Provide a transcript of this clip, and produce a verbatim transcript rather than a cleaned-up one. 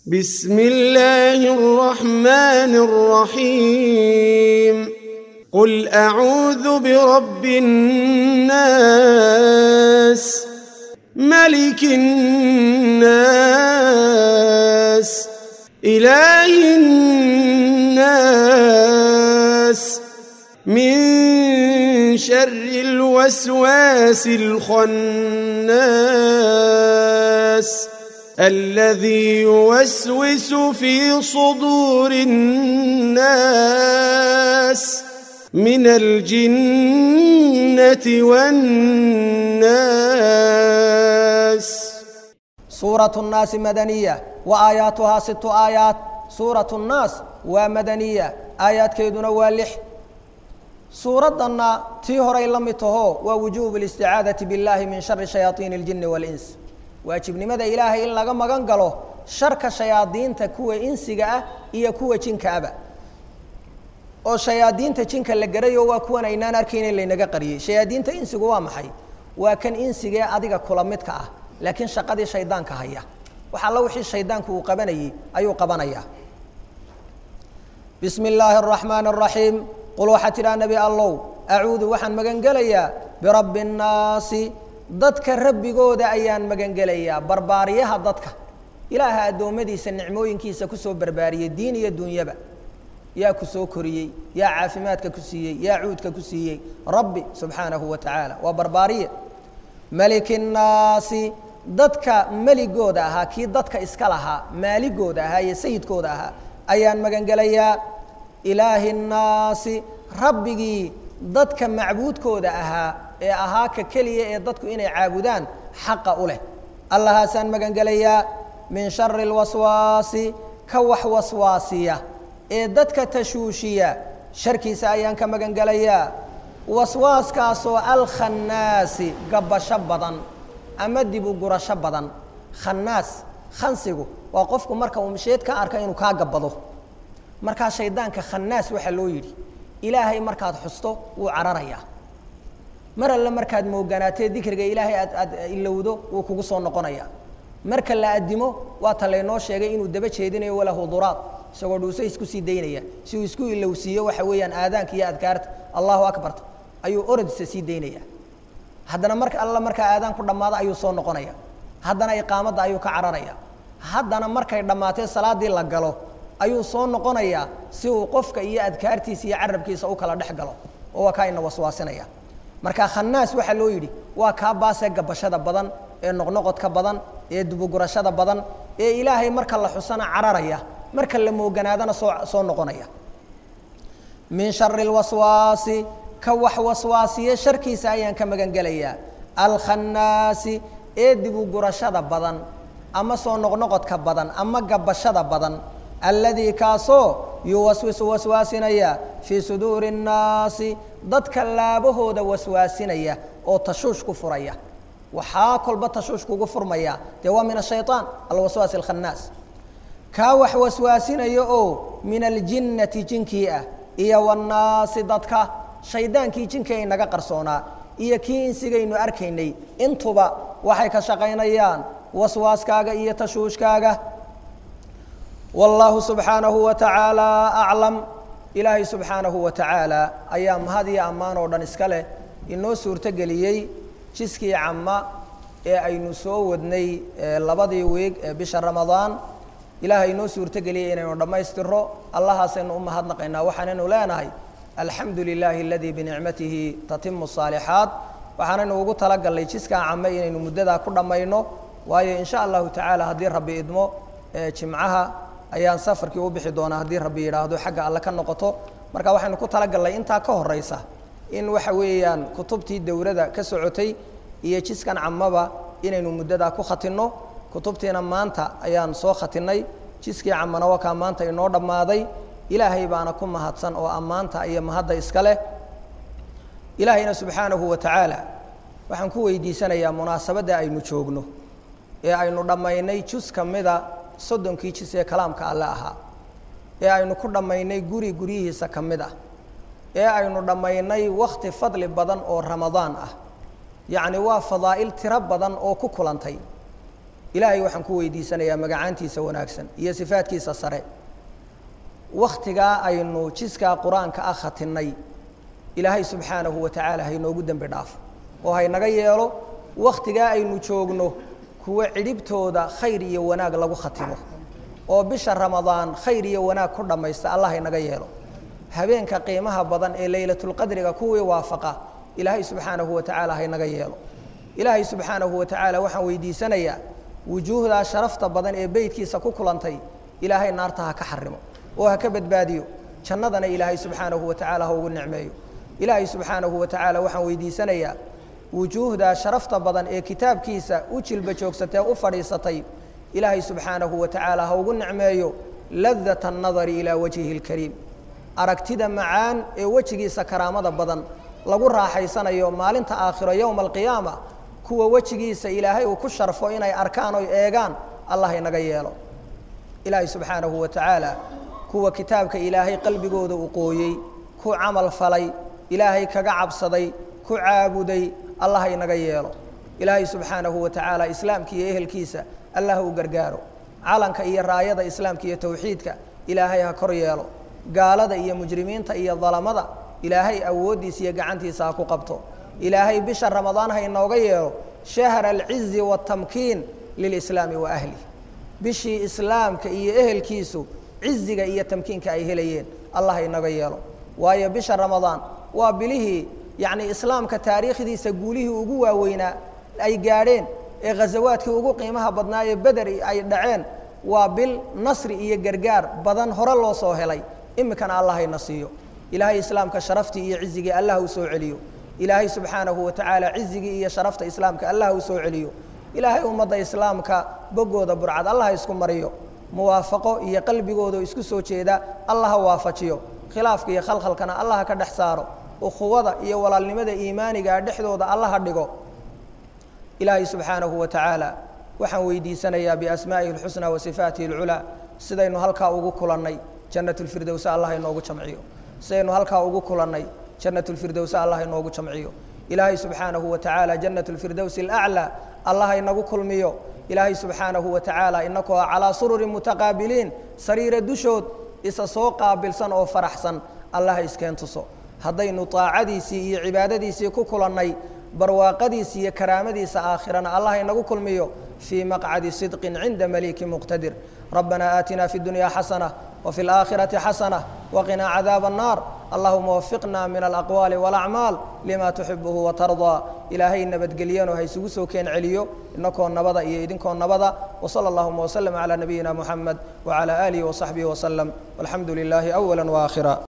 بسم الله الرحمن الرحيم قل أعوذ برب الناس ملك الناس إله الناس من شر الوسواس الخناس الذي يوسوس في صدور الناس من الجنة والناس. سورة الناس مدنية وآياتها ست آيات. سورة الناس ومدنية آيات كيدنا واللح. سورة تيهر لمته ووجوب الاستعاذة بالله من شر شياطين الجن والإنس. واجب نمدا إلهي إن لغا مغان غلو شرك شياطين تكوى إنسيغا إيا كوى جنك أبا oo shayaadiinta jinka la garayo waa kuwan aynaan arkayn in laynaga qariyay shayaadiinta insigu waa maxay waa kan insiga adiga kula midka ah laakiin shaqadii shaydaanka haya waxa la wixii shaydaanku uu qabanayay ayuu qabanaya. bismillaahir rahmaanir rahiim qul waxatira nabi allah a'uudu waxaan magan galaya bi rabbin naas dadka rabbigooda ayaan magan galaya barbaariyaha dadka ilaaha adoomadiisa nicmooyinkiisa ku soo barbaariyay diin iyo dunyaba يا كسو كوريي يا عافماتك كسيي يا عودك كسيي ربي سبحانه وتعالى وبربارية ملك الناس ضدك ملك جودها كي ضدك إسكالها مالك جودها يا سيد جودها أيان مجنجليا إله الناس ربي ضدك معبود جودها أهاك كلية ضدك إني عابدان حق أوله الله هسان مجنجليا من شر الوسواس كوح وسواسية ee dadka tashuushiya sharkiisa ayaan ka magan galaya waswaaskaasoo al khannaasi gabasho badan ama dib u gurasho badan khannaas khansigu waa qofku marka uu misheed ka arka inuu ka gabado marka shaydaanka khannaas waxa loo yiri ilaahay markaad xusto uu cararaya mar alla markaad mooganaatay dhikriga ilaahay aad ilowdo uu kugu soo noqonaya marka la adimo waa taleeno sheegay inuu daba jeedinayo wala huduraad isagoo dhuusay isku sii deynaya si uu isku ilowsiyo waxa weeyaan aadaanka iyo adkaarta Allahu akbar ayuu orodisa sii deynaya haddana marka alla marka aadaan ku dhamaado ayuu soo noqonaya haddana iqaamada ayuu ka cararaya haddana markay dhamaatay salaadii la galo ayuu soo noqonaya si uu qofka iyo adkaartiisa iyo carabkiisa u kala dhex galo oo ka ina waswaasinaya marka khannaas waxa loo yiri waa ka baasay gabashada badan ee noqnoqodka badan ee dubugurashada badan ee ilaahay marka la xusana cararaya marka la mooganaadana soo soo noqonaya min sharri alwaswaasi ka wax waswaasiye sharkiisa ayaan ka magan galaya al khannaasi ee dib u gurashada badan ama soo noqnoqodka badan ama gabashada badan alladhi kaaso yuwaswisu waswaasinaya fi suduri nnaasi dadka laabahooda waswaasinaya oo tashuush ku furaya waxaa kolba tashuush kugu furmaya dee waa min ashaytaan alwaswaas alkhannaas كاوح وسواسنا يو من الجنة جنكية إيا والناس ضدك شيطان كي جنكي نغا قرصونا إيا كي إنسيغي نو أركيني انتوبا وحيك شقينيان وسواس كاغا إيا تشوش كاغا والله سبحانه وتعالى أعلم إلهي سبحانه وتعالى أيام هذه أمان ودن اسكاله إنو سورة قليي جسكي عما إيا أي نسو ودني لبضي ويق بشهر رمضان إلهي نو سورة قليل إنه رما يستره الله سين أمهاتنا قينا وحنا ولانا الحمد لله الذي بنعمته تتم الصالحات وحنا نوجد تلقى اللي جسكا عمين إنه مدة كل ما ينو وهي إن شاء الله تعالى هدي ربي إدمو جمعها أيام سفر كي وبحدونا هدي ربي يراهدو حق الله كان نقطه مركا وحنا نكون تلقى اللي أنت كهر رئيسه إن وحويان كتبتي الدورة ده كسعتي هي جسكا عمبا إنه مدة كو ختنو كتبتنا مانتا أيان سو ختناي جسكي عمنا وكا مانتا إنو دماداي إلهي بانا كم مهدسان أو أمانتا أي مهدا إسكاله إلهينا سبحانه وتعالى وحن كو ويديسانا يا مناسبة دا أي نجوغنو إيه أي ندمايناي جس كمدا صدن كي جسي كلامك الله إيه أي نكو دمايناي غوري غوري هسا كمدا إيه أي ندمايناي وقت فضل بدن أو رمضان أه يعني وا فضائل ترى بدن أو كوكولانتاي ilaahay waxaan ku weydiisanayaa magacaantiisa wanaagsan iyo sifaadkiisa sare wakhtigaa aynu jiskaa qur-aanka ah khatinnay ilaahay subxaanahu wa tacaala haynoogu dembi dhaafo oo haynaga yeelo wakhtigaa aynu joogno kuwa cidhibtooda khayr iyo wanaag lagu khatimo oo bisha ramadaan khayr iyo wanaag ku dhammaysta allah haynaga yeelo habeenka qiimaha badan ee laylatulqadriga kuwii waafaqa ilaahay subxaanahu wa tacaala haynaga yeelo ilaahay subxaanahu wa tacaala waxaan weydiisanayaa wujuuhdaa sharafta badan ee beydkiisa ku kulantay ilaahay naarta ha ka xarimo oo ha ka badbaadiyo jannadana ilaahay subxaanahu wa tacaala ha ugu nicmeeyo ilaahay subxaanahu wa tacaala waxaan weydiisanayaa wujuuhdaa sharafta badan ee kitaabkiisa u jilba joogsatee u fadhiisatay ilaahay subxaanahu wa tacaala ha ugu nicmeeyo ladata annadari ilaa wajhihi اlkariim aragtida macaan ee wejigiisa karaamada badan lagu raaxaysanayo maalinta aakhiro yowma alqiyaama kuwa wejigiisa ilaahay uu ku sharfo inay arkaan oy eegaan allah inaga yeelo ilaahay subxaanahu wa tacaala kuwa kitaabka ilaahay qalbigooda u qooyey ku camal falay ilaahay kaga cabsaday ku caabuday allah inaga yeelo ilaahay subxaanahu wa tacaala islaamka iyo ehelkiisa allah u gargaaro calanka iyo raayada islaamka iyo tawxiidka ilaahay ha kor yeelo gaalada iyo mujrimiinta iyo dalamada ilaahay awooddiisa iyo gacantiisa ha ku qabto ilaahay bisha ramadaan ha inooga yeelo shahra alcizi waatamkiin lilislaami wa ahlih bishii islaamka iyo ehelkiisu ciziga iyo tamkiinka ay helayeen allah inaga yeelo waayo bisha ramadaan waa bilihii yacni islaamka taariikhdiisa guulihii ugu waaweynaa ay gaadheen ee ghasawaadkii ugu qiimaha badnaa ee beder ay dhaceen waa bil nasri iyo gargaar badan hore loo soo helay iminkana allah hayna siiyo ilaahay islaamka sharaftii iyo cizigii allah u soo celiyo ilaahay subxaanahu wa tacaala cizigii iyo sharafta islaamka allah u soo celiyo ilaahay ummadda islaamka boggooda burcad allah isku mariyo muwaafaqo iyo qalbigooda isku soo jeeda allah ha waafajiyo khilaafka iyo khalkhalkana allah ka dhex saaro ukhuwada iyo walaalnimada iimaaniga dhexdooda allah ha dhigo ilaahay subxaanahu wa tacaala waxaan weydiisanayaa biasmaa'ihi alxusnaa wa sifaatihi alculaa sidaynu halkaa ugu kulannay jannatulfirdowsa allah inoogu jamciyo sidaynu halkaa ugu kulannay jannatulfirdowsa allah inoogu jamciyo ilaahay subxaanahu wa tacaala jannatulfirdowsi alaclaa allah inagu kulmiyo ilaahay subxaanahu wa tacaala inakoo calaa sururin mutaqaabiliin sariira dushood isa soo qaabilsan oo faraxsan allah iskeen tuso haddaynu taacadiisii iyo cibaadadiisii ku kulannay barwaaqadiisa iyo karaamadiisa aakhirana allah inagu kulmiyo fii maqcadi sidqin cinda maliiki muqtadir rabbana aatina fi اdunya xasana وفي الآخرة حسنة وقنا عذاب النار اللهم وفقنا من الأقوال والأعمال لما تحبه وترضى إلهي نبت قليان وهي سوسو كين عليو إنكم نبضا إيدينكم نبضا وصلى اللهم وسلم على نبينا محمد وعلى آله وصحبه وسلم والحمد لله أولا وآخرا.